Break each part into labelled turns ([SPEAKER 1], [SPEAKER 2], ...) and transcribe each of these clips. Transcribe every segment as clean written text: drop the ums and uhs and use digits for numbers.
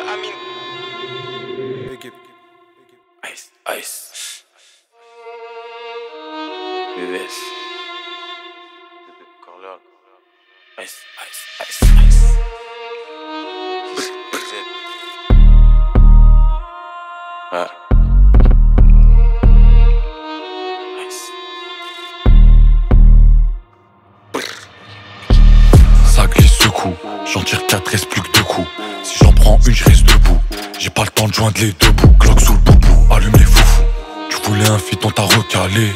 [SPEAKER 1] Ice, ice. VVS. Corleone. Ice, ice, ice, ice. Ouais.
[SPEAKER 2] Ça glisse secoue, j'en tire 4, reste plus que 2 coups. Si j'en prends une, je reste debout. J'ai pas le temps de joindre les deux bouts. Glock sous le boubou, allume les foufous. Tu voulais un feat, on t'a recalé.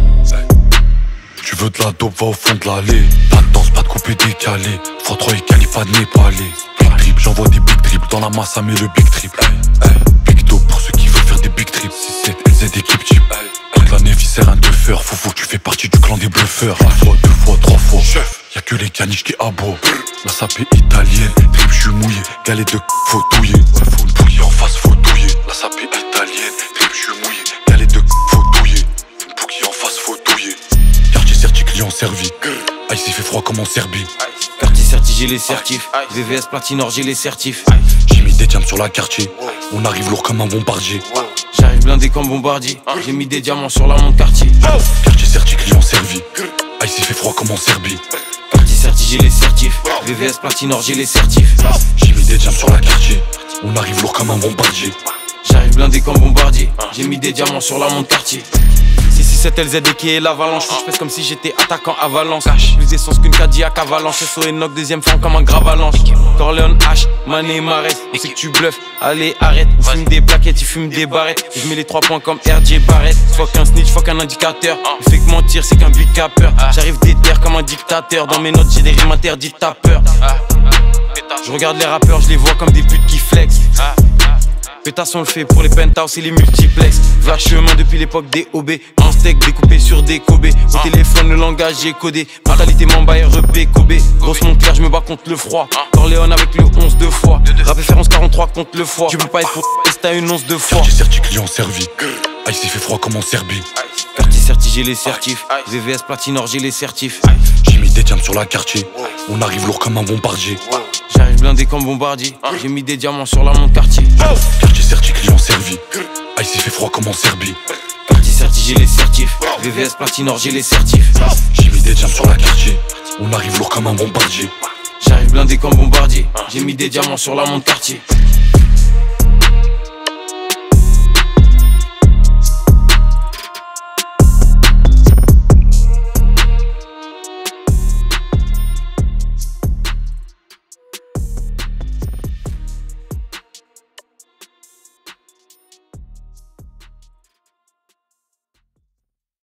[SPEAKER 2] Tu veux de la dope, va au fond de l'allée. Pas de danse, pas de coupé décalé. X3 et quali, pas de népalais. Big trip, j'envoie des big trips. Dans la masse, ça met le big trip. Big dope pour ceux qui veulent faire des big trips. 6-7, LZ, équipe type. Toute l'année, viscère, un teufeur. Foufou, tu fais partie du clan des bluffeurs. Une fois, 2 fois, 3 fois. Y'a que les caniches qui aboient. La sape est italienne. Trip, j'suis mouillé. Galette de faut douiller. Faut une bouillie en face, faut douiller. La sape est italienne. Trip, j'suis mouillé. Galette de faut douiller. Une bouillie en face, faut douiller. Quartier certi, client servi. Ice, il fait froid comme en Serbie.
[SPEAKER 1] Quartier certi, j'ai les certifs. VVS Platinor, j'ai les certifs.
[SPEAKER 2] J'ai mis des diamants sur la quartier. On arrive lourd comme un bombardier.
[SPEAKER 1] J'arrive blindé comme bombardier. J'ai mis des diamants sur la montre quartier.
[SPEAKER 2] Quartier certi, client servi. Ice, il fait froid comme en Serbie.
[SPEAKER 1] Quartier certi, j'ai les certifs. VVS Platinor, j'ai les certifs.
[SPEAKER 2] J'ai mis des diamants sur la quartier. On arrive lourd comme un bombardier.
[SPEAKER 1] J'arrive blindé comme bombardier. J'ai mis des diamants sur la montre quartier. 667 LZ qui est l'avalanche. Je pèse comme si j'étais attaquant à Valence. Plus d'essence qu'une Cadillac avalanche. SO et knock, deuxième forme comme un gravalanche. Corleone H, Mané Marès. On sait que tu bluffes, allez arrête. On fume des plaquettes, il fume des barrettes. Je mets les 3 points comme RJ Barrett. Fuck un snitch, fuck un indicateur. Le fait que mentir, c'est qu'un big capper. J'arrive déter comme un dictateur. Dans mes notes, j'ai des rimes interdites, t'as peur. Je regarde les rappeurs, je les vois comme des putes qui flex. Pétasse on le fait pour les penthouse et les multiplex. Va chemin depuis l'époque des OB. Un steak découpé sur des Kobe. Au téléphone le langage j'ai codé. Mentalité Mamba REP Kobe. Grosse montre claire, je me bats contre le froid. Corleone avec le 11 2 fois. Rap faire 11-43 contre le foie. Tu peux pas être pour t'as une once de fois.
[SPEAKER 2] Quartier certi, client servi. Ice, il fait froid comme en Serbie.
[SPEAKER 1] Quartier certi, j'ai les certifs. VVS Platinor, j'ai les certifs.
[SPEAKER 2] J'ai mis des diamants sur la quartier. On arrive lourd comme un bombardier.
[SPEAKER 1] J'arrive blindé comme bombardier. J'ai mis des diamants sur la montre quartier.
[SPEAKER 2] Quartier certi, client servi. Ice, il fait froid comme en Serbie.
[SPEAKER 1] Quartier certi, j'ai les certifs. VVS Platinor, j'ai les certifs.
[SPEAKER 2] J'ai mis des diamants sur la quartier. On arrive lourd comme un bombardier.
[SPEAKER 1] J'arrive blindé comme bombardier. J'ai mis des diamants sur la montre quartier.